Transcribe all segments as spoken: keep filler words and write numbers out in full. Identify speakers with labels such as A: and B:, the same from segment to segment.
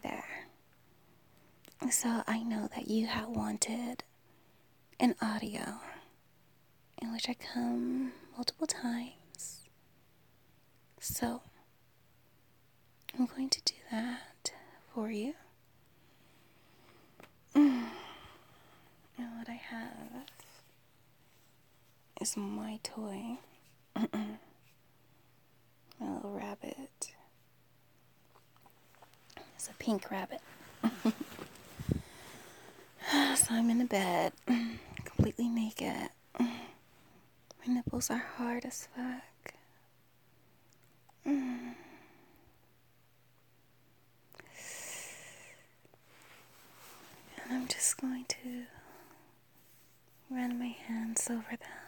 A: there. So I know that you have wanted an audio in which I come multiple times. So I'm going to do that for you. And what I have is my toy. My little rabbit. It's a pink rabbit. So I'm in a bed, completely naked. My nipples are hard as fuck. And I'm just going to run my hands over them.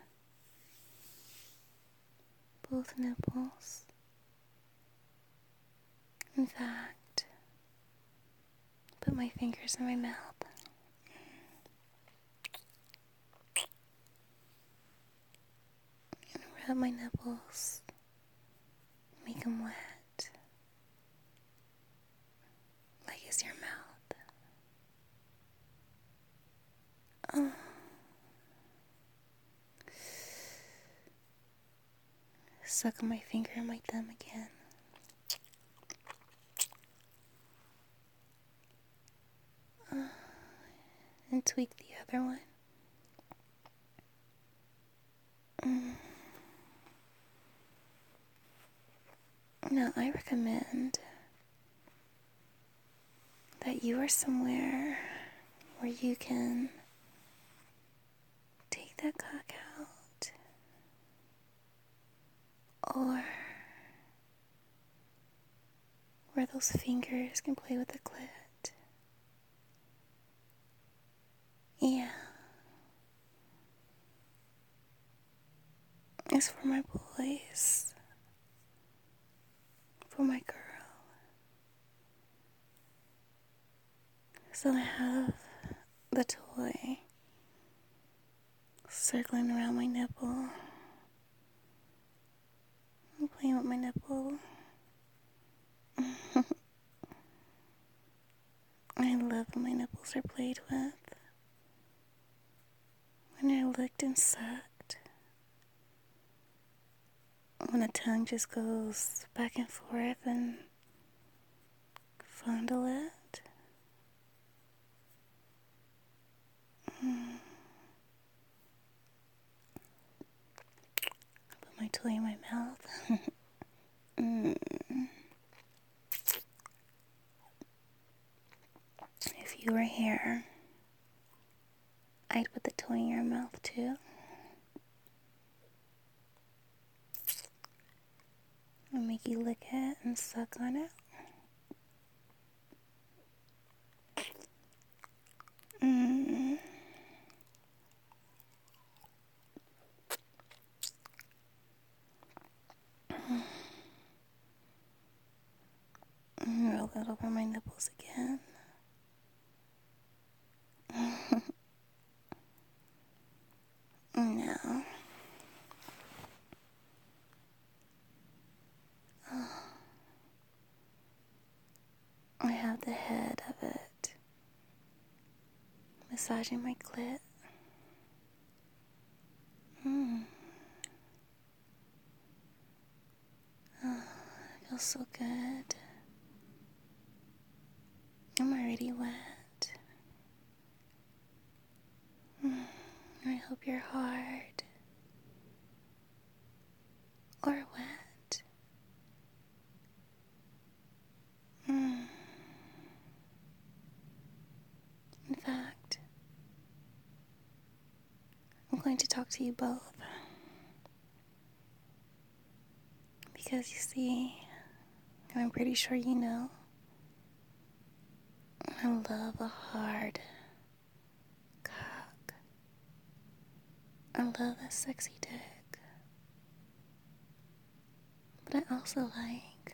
A: Both nipples. In fact, put my fingers in my mouth. And rub my nipples. Make them wet. Like it's your mouth. Oh. Suck on my finger and my thumb again. Uh, and tweak the other one. Mm. Now, I recommend that you are somewhere where you can take that cock out, or where those fingers can play with the clit. Yeah. It's for my boys. For my girl. So I have the toy circling around my nipple. I'm playing with my nipple. I love when my nipples are played with. When they're licked and sucked. When the tongue just goes back and forth and fondle it. Mm. Put my toy in my mouth. mm. If you were here, I'd put the toy in your mouth too. And make you lick it and suck on it. Mm. Roll it over my nipples again. Now, oh, I have the head of it massaging my clit. Mm. Oh, it feels so good. I'm already wet. Mm. I hope you're hard or wet. Mm. In fact, I'm going to talk to you both. Because you see, and I'm pretty sure you know, I love a hard cock. I love a sexy dick. But I also like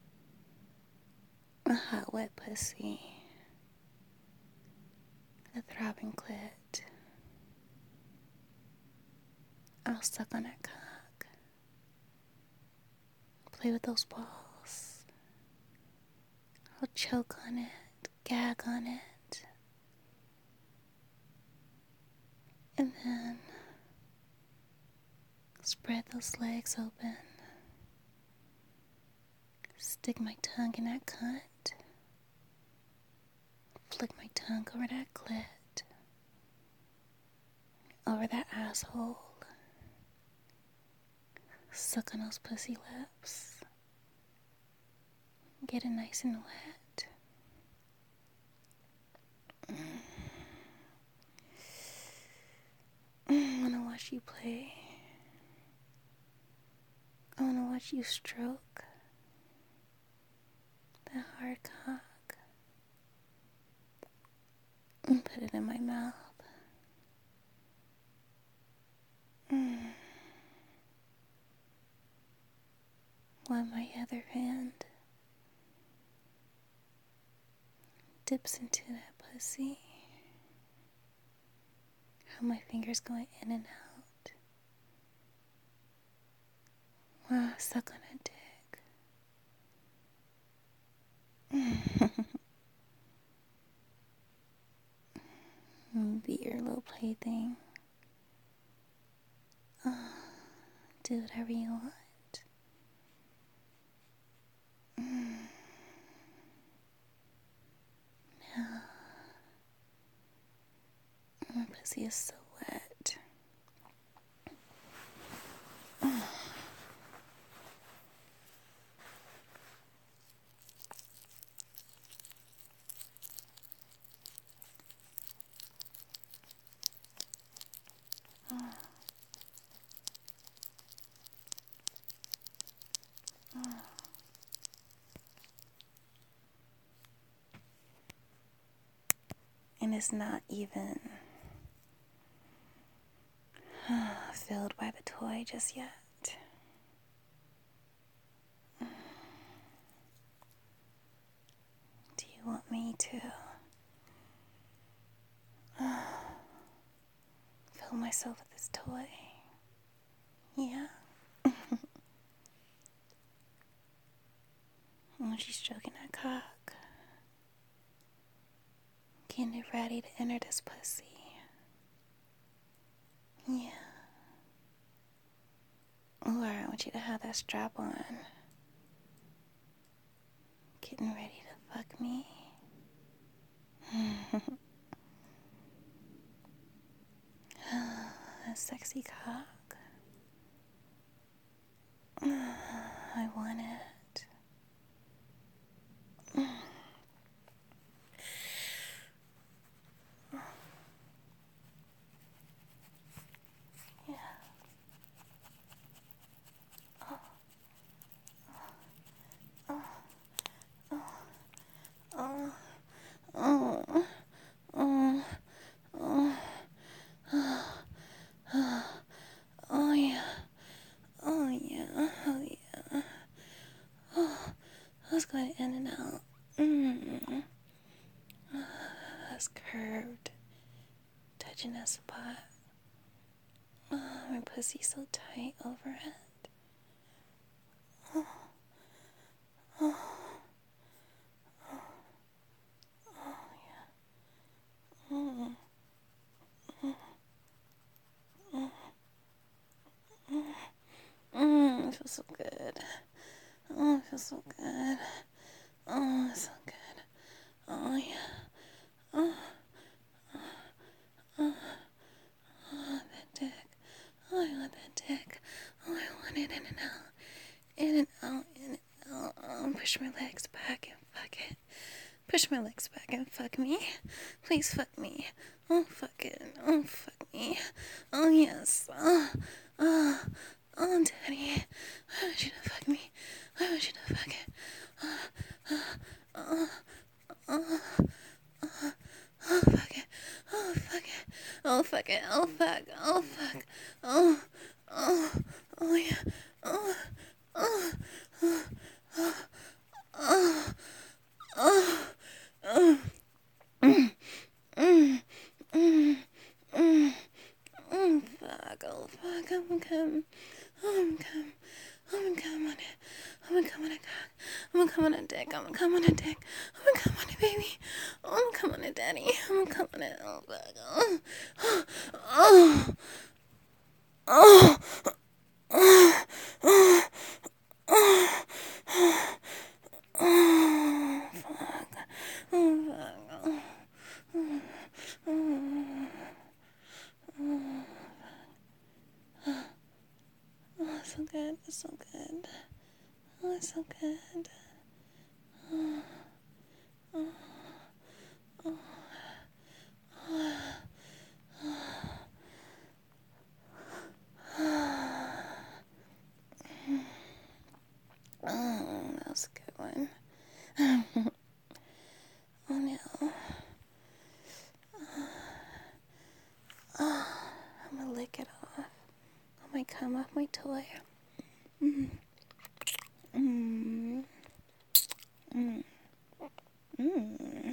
A: a hot, wet pussy. A throbbing clit. I'll suck on that cock. Play with those balls. I'll choke on it, gag on it, and then spread those legs open. Stick my tongue in that cunt. Flick my tongue over that clit. Over that asshole. Suck on those pussy lips. Get it nice and wet. I wanna watch you play. I wanna watch you stroke that hard cock and put it in my mouth. Mm. While my other hand dips into that pussy. How my fingers going in and out. Wow, suck on a dick. Be your little plaything. Oh, do whatever you want. Mm. Now, my pussy is so wet. Mm. Mm. Mm. And it's not even filled by the toy just yet. Do you want me to fill myself with this toy? Yeah. When she's stroking that cock, getting it ready to enter this pussy. Yeah. Or I want you to have that strap on. Getting ready to fuck me. A sexy cock. I want it. Yeah. Oh. Oh. Oh. Oh. Oh. Oh. Oh. Oh yeah. Oh yeah. Oh yeah. Oh, that's going in and out. Mm. Oh, that's curved. Touching that spot. Oh, my pussy's so tight over it. Oh. Oh. Oh. Oh yeah. Mm. Mm. Mm. Mm. Mm. It feels so good. Oh, it feels so good. Oh, it's so good. Oh yeah. Oh. Oh. Oh, that dick. Oh, I want that dick. Oh, I want it in and out. In and out, in and out. Oh, push my legs back and fuck it. Push my legs back and fuck me. Please fuck me. Oh, fuck it. Oh, fuck me. Oh, yes. Oh, oh, oh, daddy. I want you to fuck me. I want you to fuck it. Oh, oh, oh, oh, oh, oh, fuck it. Oh, fuck it. Oh, fuck it. Oh, fuck. Oh, fuck. Oh, oh, oh, yeah. Oh, oh, oh, oh, oh, oh, oh, mm, mm, mm, mm, mm, fuck, oh, fuck, I'm gonna come, I'm gonna come, I'm gonna come on it, I'm gonna come on it, cock, I'm gonna come on a dick. I'm gonna come on a dick. I'm gonna come on a baby. I'm gonna come on a daddy. I'm gonna come on a. Oh, fuck. Oh, oh, oh, oh, oh, oh, oh, fuck. Oh, fuck. Oh, oh, oh. Oh, it's so good. It's so good. Oh, it's so good. Oh, oh, oh, oh, that was a good one. Oh no. Oh, I'm gonna lick it off. I might come off my toy. Mm. Mm. Mm. Mm.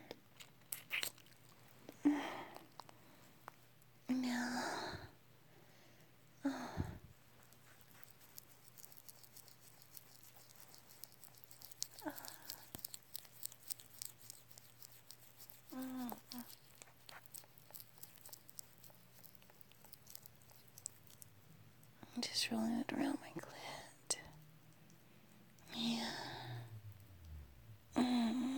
A: No. Oh. Oh. I'm just rolling it around my clit. Yeah. Mm.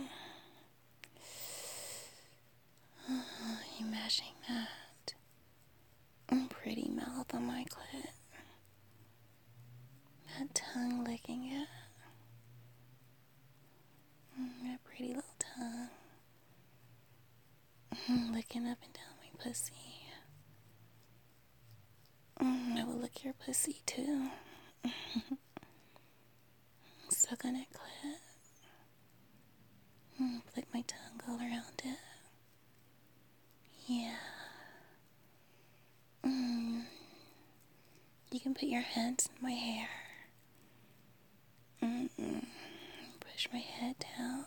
A: Oh, you mashing that pretty mouth on my clit. That tongue licking it. Mm, that pretty little tongue. Mm, licking up and down my pussy. Mm, I will lick your pussy too. Suck on it clit. Mm, flick my tongue all around it. Yeah. Mm. You can put your hands in my hair. Mm-mm. Push my head down.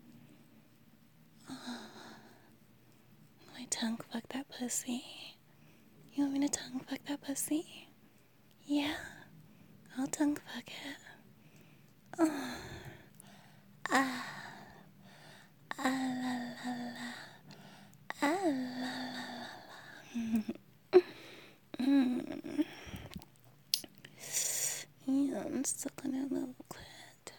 A: Oh. My tongue fuck that pussy. You want me to tongue fuck that pussy? Yeah. I'll tongue fuck it. Oh. Ah. Ah la la la. Ah la la la la. Mm. Yeah, I'm stuck on that little clit.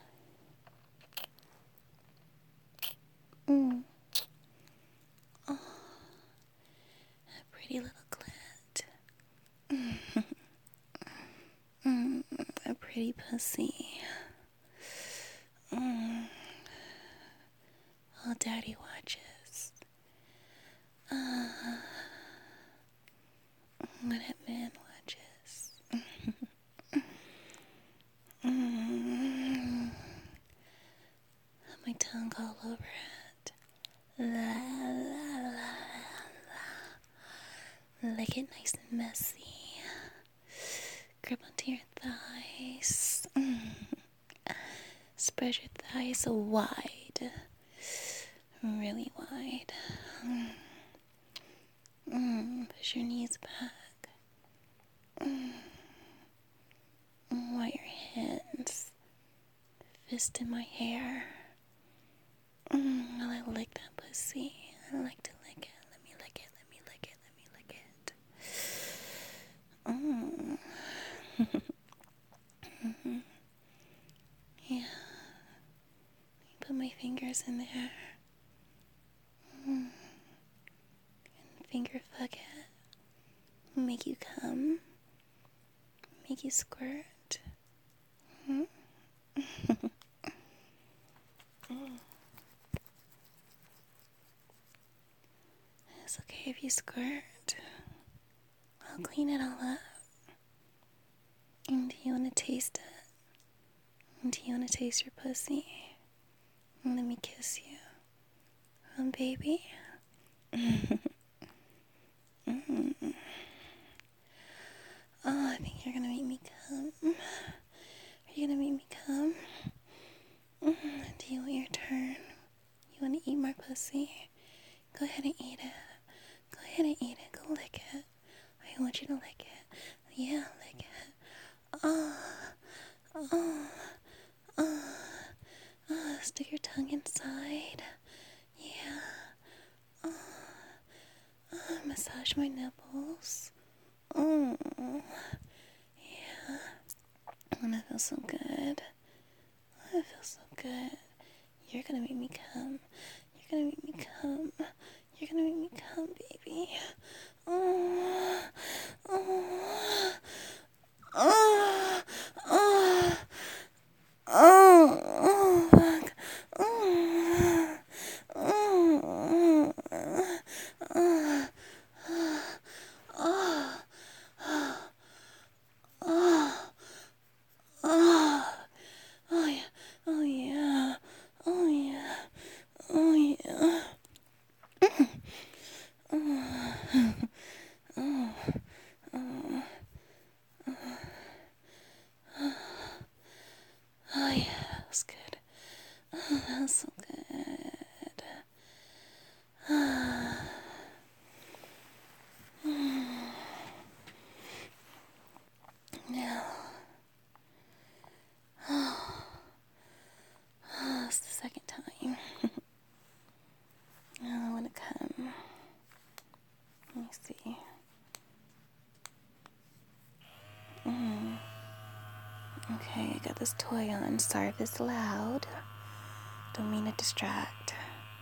A: Mm. Oh, that pretty little clit. Mm. Mm. A pretty pussy. Mm. While daddy watches. Uh, when that man watches. Mm. My tongue all over it. La la la la. Lick it nice and messy. Grip onto your thighs. Mm. Spread your thighs wide. Really wide. Mm. Mm. Push your knees back. Mm. While your hands fist in my hair. Mm. While I lick that pussy. I like to lick it. Let me lick it. Let me lick it. Let me lick it. Mm. Mm-hmm. Yeah. Put my fingers in there. Mm. And finger fuck it. Make you come. Make you squirt. Mm. Mm. It's okay if you squirt. I'll clean it all up. And do you want to taste it? And do you want to taste your pussy? And let me kiss you. Um, baby. Mm. Oh, I think you're gonna make me come. Are you gonna make me come? Mm. Do you want your turn? You want to eat my pussy? Go ahead and eat it. Go ahead and eat it. Go lick it. I want you to lick it. Yeah, lick it. Oh, oh, oh, touch my nipples. Oh, yeah. And I feel so good. I feel so good. You're gonna make me come. You're gonna make me come. You're gonna make me come, baby. Oh, oh, oh, oh, oh, oh, fuck. Oh, oh, oh, oh, oh, oh, oh, yeah, oh, yeah, oh, yeah, oh, yeah. Oh, oh, oh, oh, yeah, that was good. Oh, that was so good. Now, oh, oh, it's the second time. Now I want to come. Let me see. Mm. Okay, I got this toy on. Sorry if it's loud. Don't mean to distract.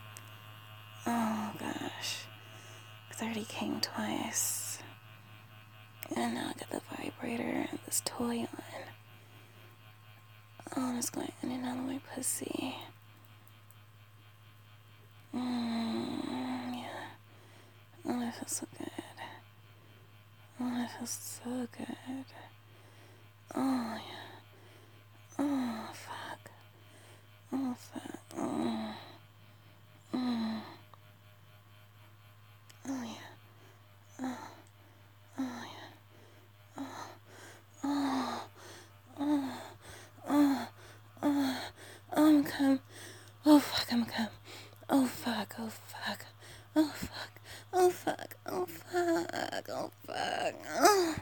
A: Oh gosh. Because I already came twice. And now I got the vibrator and this toy on. Oh, it's going in and out of my pussy. Mm, yeah. Oh, I feel so good. Oh, I feel so good. Oh, yeah. Oh, fuck. Oh, fuck. Oh. Mm. Oh, yeah. Oh. Oh, yeah. Oh. Oh. Oh. Oh. Oh. I'm come. Oh, fuck, I'm come. Oh, fuck. Oh, fuck. Oh, fuck. Oh, fuck. Oh, fuck. Oh, fuck. Oh.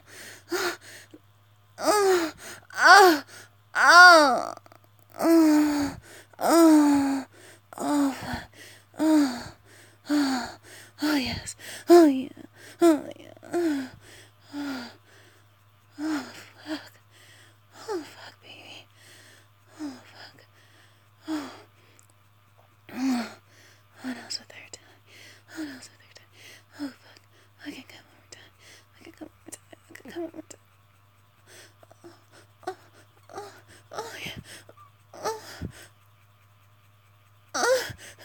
A: Oh. Oh. Oh. Oh. Oh. Oh, fuck. Oh. Oh. Oh, yes. Oh, yeah. Oh, yeah. Oh. Oh. Oh, fuck. Oh, fuck, baby. Oh, fuck. Oh. Oh. Oh, that was a third time. Oh, that was a third time. Oh, fuck. I can come one more time. I can come one more time. I can come one more time. Oh, oh, oh, yeah. Oh. Oh.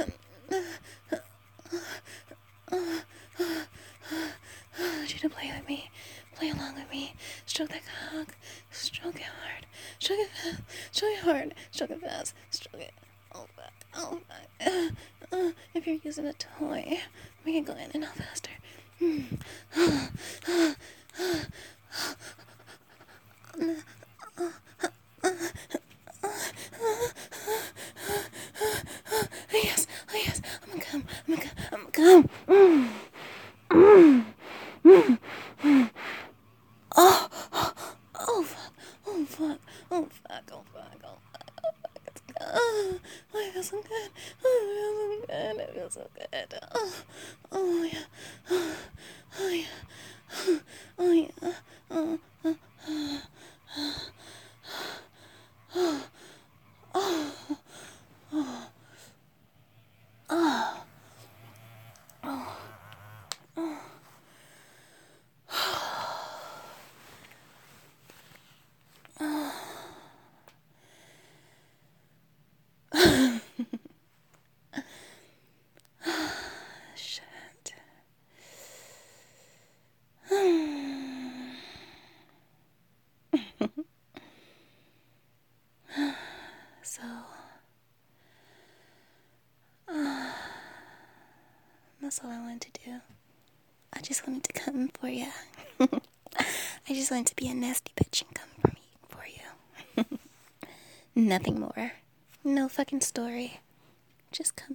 A: I want you to play with me. Play along with me. Stroke that cock. Stroke it hard. Stroke it fast. Stroke it hard. Stroke it fast. Stroke it. Oh, fuck. Oh, fuck. Uh, uh, if you're using a toy, we can go in and out faster. Mm. Yes, oh yes, I'm gonna come, I'm gonna come, I'm gonna come. Mm. Mm. Mm. Mm. Oh, oh, oh, fuck, oh, fuck, oh, fuck, oh, fuck, oh, fuck, oh, fuck. Oh, I feel so good. Oh, I feel so good. I feel so good. Oh, oh, yeah. Oh, oh yeah. Oh, yeah. Oh, oh, oh, oh, oh, oh, oh, oh, oh. Shit. So, uh, that's all I wanted to do. I just wanted to come for you. I just wanted to be a nasty bitch and come for me for you. Nothing more. No fucking story. Just come.